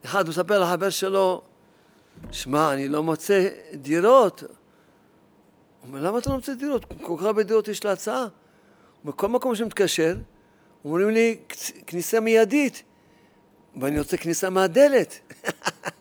אחד מספר לחבר שלו, שמע, אני לא מוצא דירות. הוא אומר, למה אתה לא מוצא דירות? כל כך הרבה דירות יש להצעה. בכל מקום שמתקשר, אומרים לי, כניסה מיידית. ואני רוצה כניסה מהדלת.